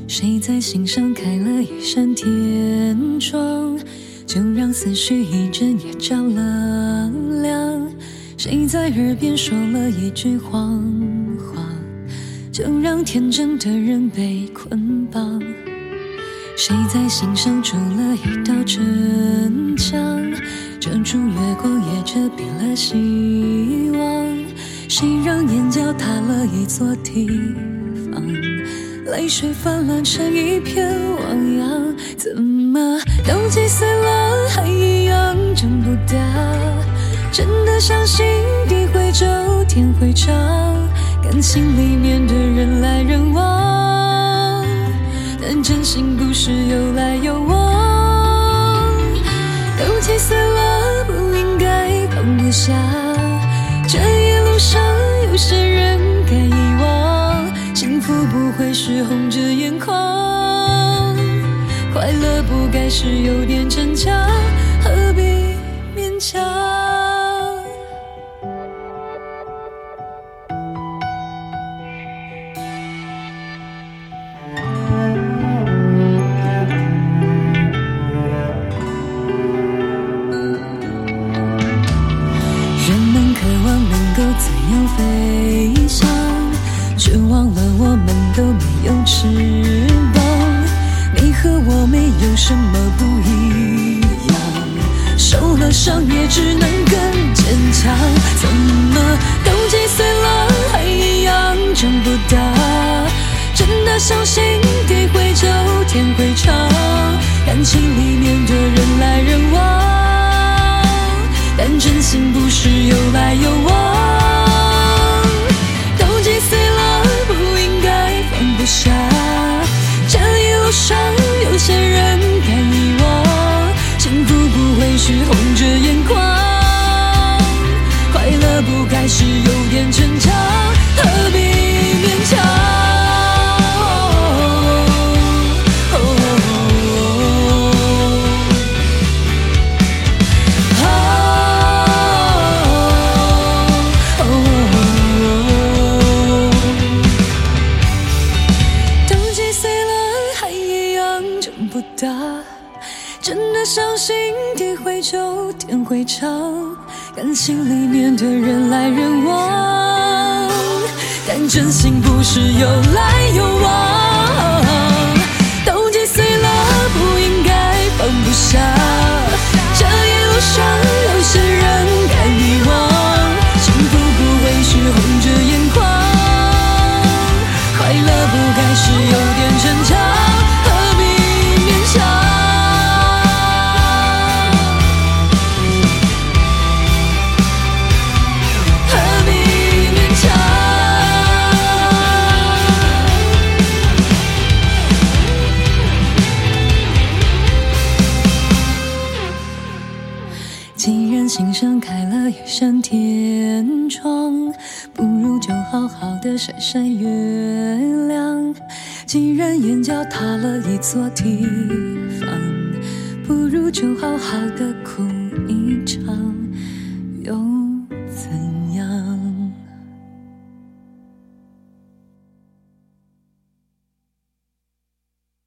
谁在心上开了一扇天窗，就让思绪一阵也着了凉。谁在耳边说了一句谎话，就让天真的人被捆绑。谁在心上筑了一道城墙，遮住月光也遮蔽了希望。谁让眼角塌了一座堤防，泪水泛滥成一片汪洋。怎么都几岁了还一样长不大，真的相信地会走天会长，感情里面的人来人往，但真心不是有来有往。都几岁了不应该放不下，这一路上有些人该遗忘。幸福不会是红着眼眶，快乐不该是有点逞强，何必勉强。人们渴望能够自由飞翔，却忘了我们都没有翅膀。你和我没有什么不一样，受了伤也只能更坚强。怎么都几岁了还一样长不大，真的相信地会走天会长，感情里面的人来人往，但真心不是有来有往。都几岁了不应该放不下，这一路上有些人该遗忘。幸福不会是红着眼眶，快乐不该是有点逞强，何必勉强。真的相信地会走天会长，感情里面的人来人往，但真心不是有来有往。都几岁了不应该放不下，这一路上有些人该遗忘。幸福不会是红着眼眶，快乐不该是有点逞强，何必勉强。既然心上开了一扇天窗，不如就好好的晒晒月亮。既然眼角塌了一座堤防，不如就好好的